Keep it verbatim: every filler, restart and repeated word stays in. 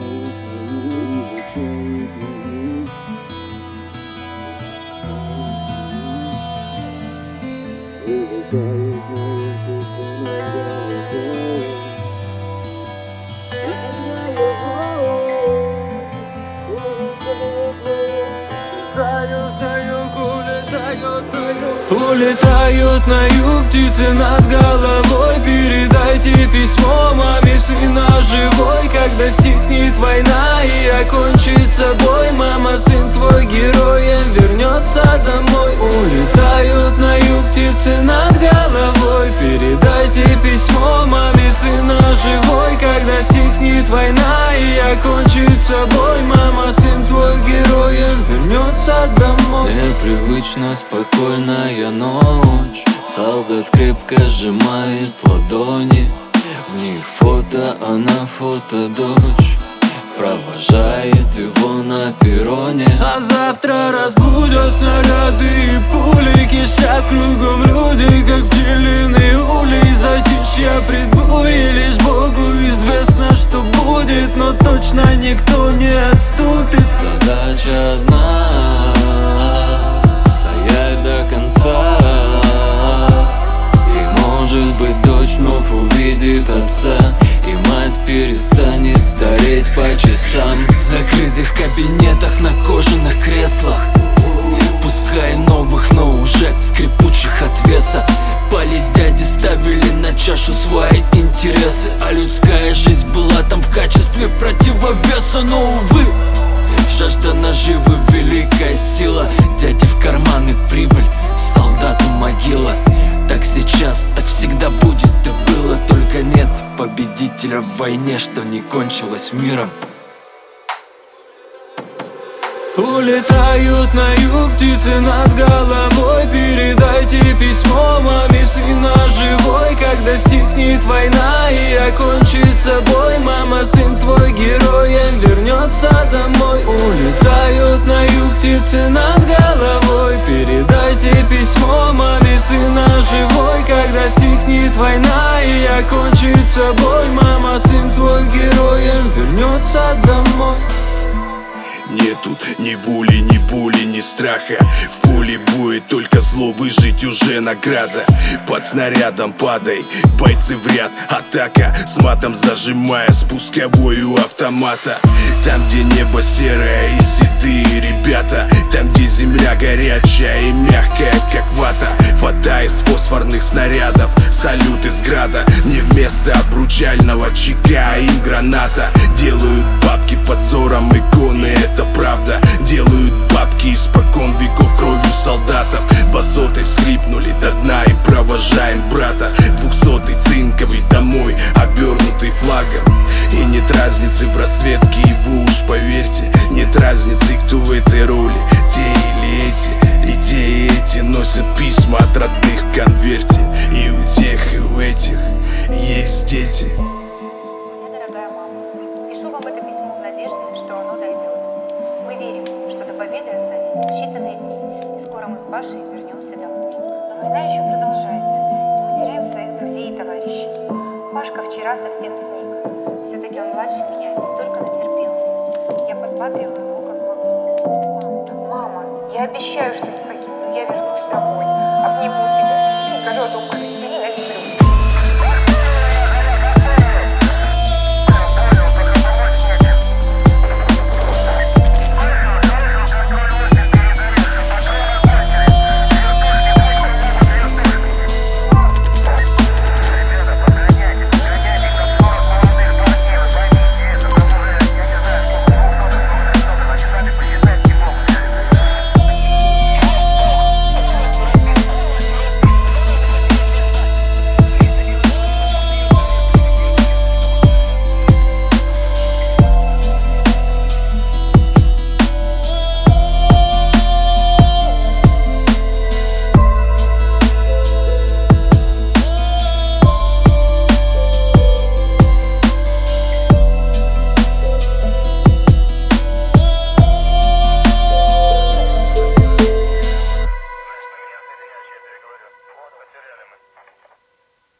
Улетают на юг птицы над головой. Передайте письмо маме сына живой. Когда стихнет война и окончится бой, мама, сын твой героем вернется домой. Улетают на юг птицы над головой. Передайте письмо маме сына живой. Когда стихнет война и окончится бой, мама, сын твой героем вернется домой. Непривычно спокойная ночь. Солдат крепко сжимает ладони. В них фото, а на фото дочь провожает его на перроне. А завтра разбудят снаряды и пули. Кишат кругом люди, как пчелиный улей. Затишье предбурье, лишь Богу известно, что будет. Но точно никто не отступит. Задача одна — стоять до конца. И может быть дочь вновь увидит отца, и мать перестанет стареть по часам. В закрытых кабинетах на кожаных креслах, пускай новых, но уже скрипучих от веса. Пали дяди ставили на чашу свои интересы, а людская жизнь была там в качестве противовеса. Но, увы, жажда наживы — великая сила. Дяди в карманы прибыль, солдату могила. Так сейчас, так всегда будет и было. Только нет победителя в войне, что не кончилась миром. Улетают на юг птицы над головой. Передайте письмо маме сына живой. Когда стихнет война и окончится бой, мама, сын твой героем вернется домой. Улетают на юг птицы над головой. Передайте письмо маме сына живой. Когда стихнет война и окончится бой, мама, сын твой героем вернется домой. Нету ни воли, ни боли, ни страха. В поле боя только зло, выжить уже награда. Под снарядом падай, бойцы в ряд, атака. С матом зажимая спусковой у автомата. Там, где небо серое и седые ребята. Там, где земля горячая и мягкая, как вата. Вода из фосфорных снарядов, салют из града. Мне вместо обручального чека им граната. Делают бабки под взором иконы, это правда. Делают бабки испокон веков кровью солдатов. Басоты вскрипнули до дна и провожаем брата. Двухсотый цинковый домой, обернутый флагом. И нет разницы в расцветке его, уж поверьте. Нет разницы, кто в этой роли, те или эти. И те и эти носят письма от родных в конверте. И у тех, и у этих есть дети. Дорогая мама, пишу вам это письмо в надежде, что оно дойдет. Мы верим, что до победы остались считанные дни, и скоро мы с Пашей вернемся домой. Но война еще продолжается, и мы теряем своих друзей и товарищей. Пашка вчера совсем сник. Все-таки он младше меня и столько натерпелся. Я подбадриваю его как могу. Мама, я обещаю, что не погибну. Я вернусь домой, обниму тебя и скажу о том, как